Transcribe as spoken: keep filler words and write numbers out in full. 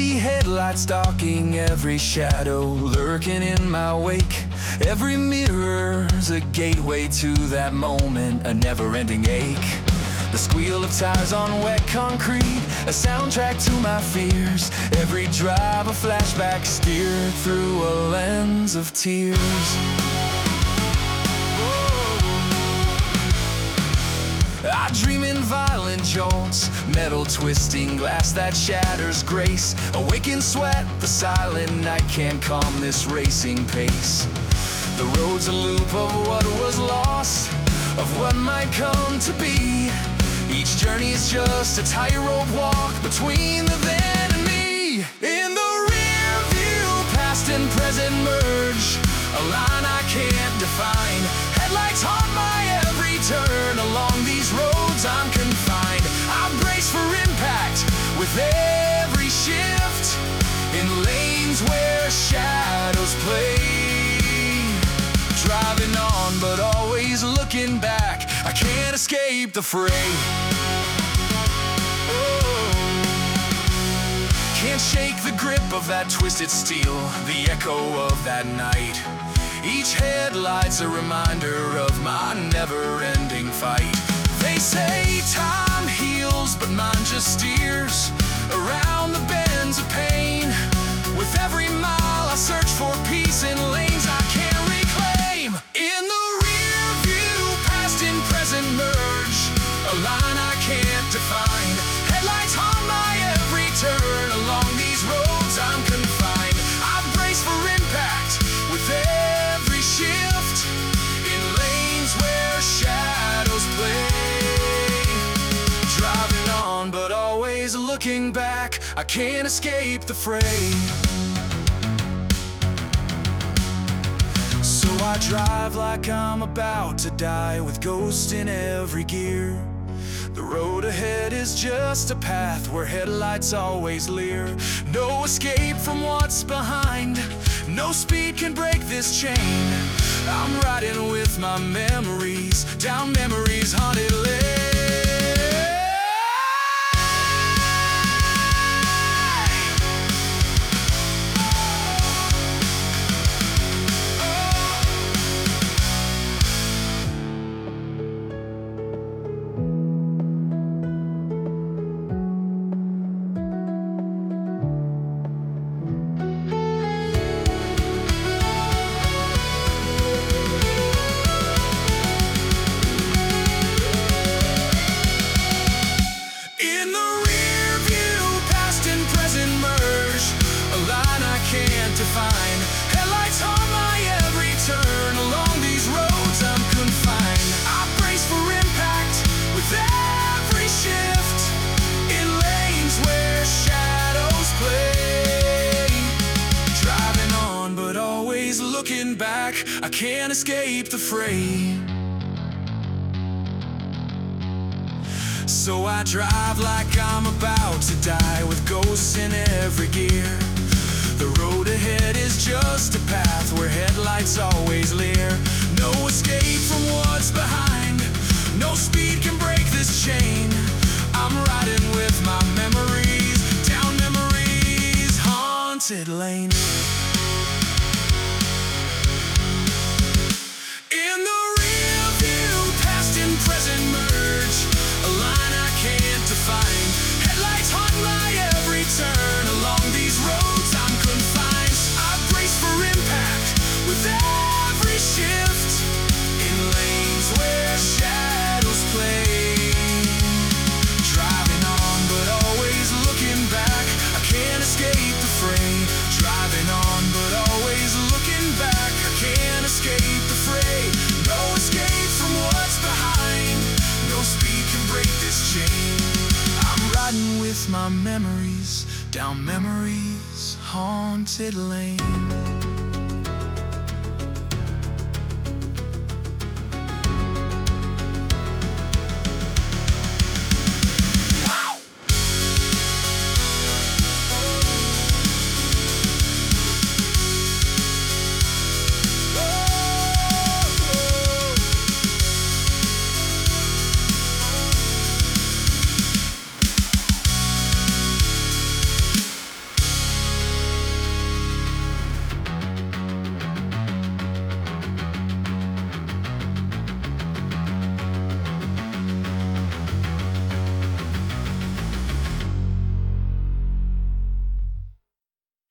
see headlights stalking every shadow, lurking in my wake. Every mirror's a gateway to that moment, a never-ending ache. The squeal of tires on wet concrete, a soundtrack to my fears. Every drive a flashback steered through a lens of tears. I dream in violent jolts, metal twisting glass that shatters grace. Awaken sweat, the silent night can't calm this racing pace. The road's a loop of what was lost, of what might come to be. Each journey is just a tightrope walk between the then and me. In the rear view, past and present merge, a line I can't define. Headlights haunt my every turn, along these roads I'm confined. I brace for impact with every shift, in lanes where shadows play. Driving on but always looking back, I can't escape the fray. Oh. Can't shake the grip of that twisted steel, the echo of that night. Each headlight's a reminder of my never-ending fight. They say time heals, but mine just steers around the bends of pain. With every mile I search for peace in lanes I can't reclaim. In the rear view, past and present merge, a line I can't define. Headlights haunt my every turn, along these roads I'm confined. I brace for impact with every shift, in lanes where shadows play. Driving on but always looking back, I can't escape the fray. So I drive like I'm about to die, with ghosts in every gear. The road ahead is just a path where headlights always leer. No escape from what's behind, no speed can break this chain. I'm riding with my memories, down memories haunted lane. Headlights on my every turn, along these roads I'm confined. I brace for impact with every shift, in lanes where shadows play. Driving on but always looking back, I can't escape the fray. So I drive like I'm about to die, with ghosts in every gear. The road ahead is just a path where headlights always leer. No escape from what's behind, no speed can break this chain. I'm riding with my memories, down memories haunted lane. In the rear view, past and present merge, a line I can't define. Headlights haunt my every turn, along these roads I'm confined. I brace for impact with every shift, in lanes where shadows play. Driving on but always looking back, I can't escape the fray. Driving on but always looking back, I can't escape the fray. No escape from what's behind, no speed can break this chain. I'm riding with my memories, down memories haunted lane.